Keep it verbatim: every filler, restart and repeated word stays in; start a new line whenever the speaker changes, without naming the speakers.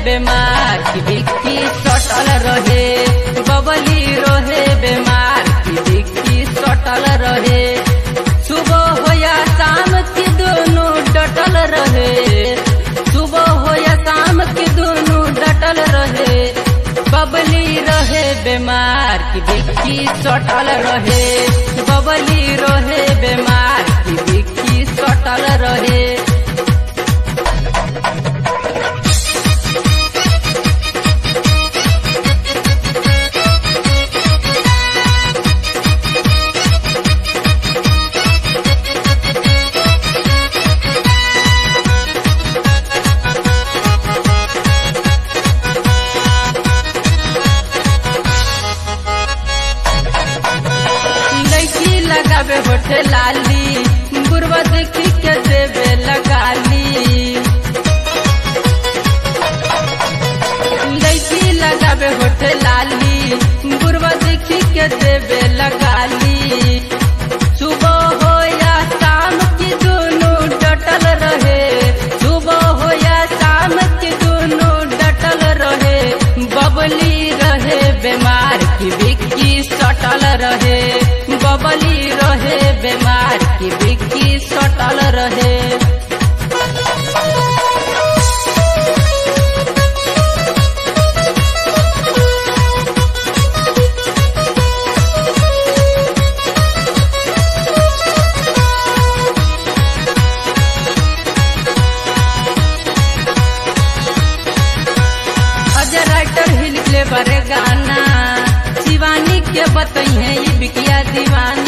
बीमार की विक्की सटल रहे, बबली रहे बीमार की विक्की सटल रहे। सुबह हो या शाम की दोनों डटल रहे, सुबह हो या शाम की दोनों डटल रहे। बबली रहे बीमार की विक्की सटल रहे, बबली रहे बीमार की विक्की सटल रहे। लगावे होठे लाली, बुरवा देखी के देवे लगाली। लड़की लगावे होठे लाली, बुरवा देखी के देवे लगाली। सुबह हो या शाम की दोनों डटल रहे, सुबह हो या शाम की दोनों डटल रहे। बबली रहे बीमार की विक्की सटल रहे, बबली रहे बीमार की विक्की सटल रहे। अजय राइटर हिल ले बरे गाना, शिवानी के बताई है ये बिकिया दीवाना।